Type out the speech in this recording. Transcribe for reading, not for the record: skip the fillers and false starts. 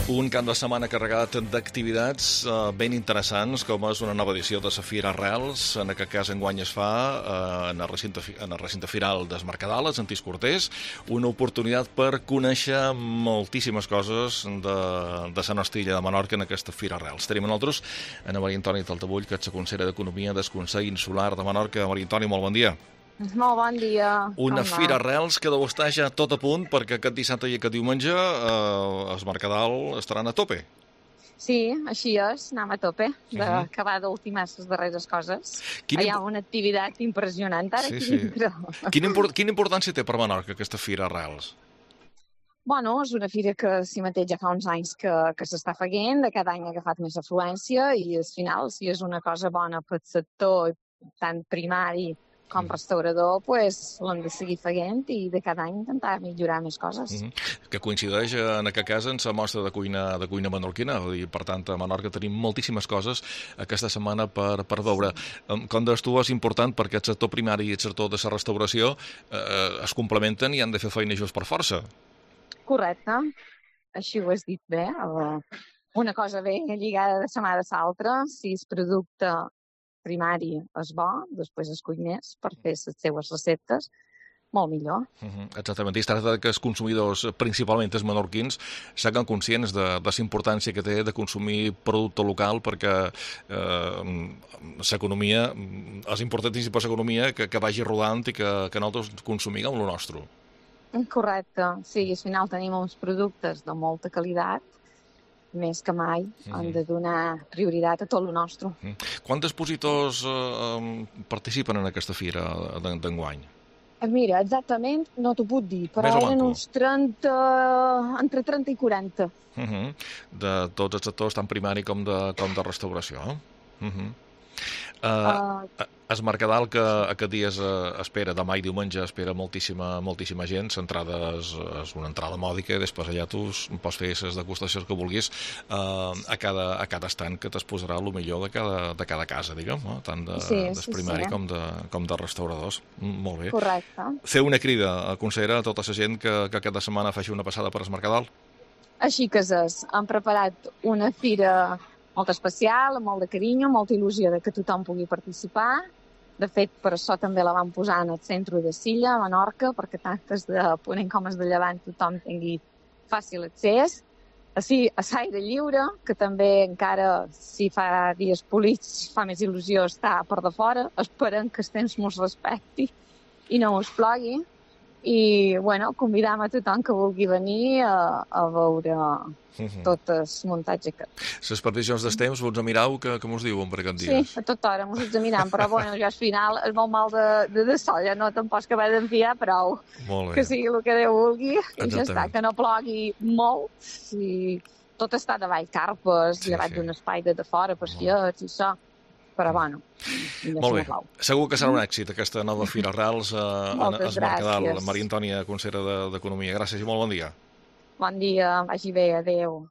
Un cap de setmana carregat d'activitats ben interessants, com és una nova edició de Safira Arrels, en aquest cas enguany es fa en el recinte firal des Mercadal, Antís Cortés, una oportunitat per conèixer moltíssimes coses de Sant Ostilla de Menorca en aquesta Fira Arrels. Tenim a nosaltres Ana Maria Antònia Taltabull, que és la consellera d'Economia del Consell Insular de Menorca. Maria Antònia, molt bon dia. Molt bon dia. Una Fira Arrels que deu estar ja tot a punt, perquè aquest dissabte i aquest diumenge el Mercadal estaran a tope. Sí, així és, anem a tope, d'acabar d'ultimar les darreres coses. Hi ha una activitat impressionant ara aquí dintre. Quina importància té per Menorca aquesta Fira Arrels? Bueno, és una fira que si mateix ja fa uns anys que s'està fent, de cada any ha agafat més afluència i al final, si és una cosa bona pel sector, tant primari com restaurador, doncs l'hem de seguir fent i de cada any intentar millorar més coses. Que coincideix en aquest cas en la mostra de cuina menorquina, i per tant a Menorca tenim moltíssimes coses aquesta setmana per veure. Com deies tu, és important perquè el sector primari i el sector de la restauració es complementen i han de fer feina just per força. Correcte, així ho has dit bé. Una cosa ve lligada de la mà de l'altra, si el producte primari és bo, després es cull més per fer les seues receptes, molt millor. Exactament, i es tracta que els consumidors, principalment els menorquins, siguin conscients de la importància que té de consumir producte local, perquè l'economia, és importantíssim per l'economia que vagi rodant i que nosaltres consumim el nostre. Correcte, sí, al final tenim uns productes de molta qualitat, més que mai, hem de donar prioritat a tot el nostre. Quants expositors participen en aquesta fira d'enguany? Mira, exactament no t'ho puc dir, però eren uns 30, entre 30 i 40. De tots els sectors, tant primari com de restauració. El Mercadal, que aquest dia espera, demà i diumenge, espera moltíssima gent, centrada és una entrada mòdica, i després allà tu pots fer les degustacions que vulguis a cada estant, que t'exposarà el millor de cada casa, diguem, tant del primari com de restauradors. Molt bé. Correcte. Fer una crida, consellera, a tota la gent que aquesta setmana faci una passada per el Mercadal. Així que hem preparat una fira molt especial, amb molt de carinyo, molta il·lusió de que tothom pugui participar. De fet, per això també la vam posar en el centre de Silla, a Menorca, perquè tant des de Ponent com des de Llevant tothom tingui fàcil accés. Així, a l'aire lliure, que també encara, si fa dies polits, fa més il·lusió estar per de fora. Esperem que el temps mos respecti i no us plogui. I, bueno, convidam a tothom que vulgui venir a veure tot el muntatge aquest. Les previsions del temps, vos mirau, que mos diuen per aquest dia? Sí, a tota hora mos examinam, però bueno, ja al final és molt mal de sol, ja no te'n pots acabar d'enfiar prou. Que sigui el que Déu vulgui, i ja està, que no plogui molt, i tot està davall carpes, llevat d'un espai de fora, per fiets i això. Però bueno, molt bé. Segur que serà un èxit aquesta nova Fira Arrels a Mercadal. Maria Antònia, consellera d'Economia. Gràcies i molt bon dia. Bon dia, vagi bé, adeu.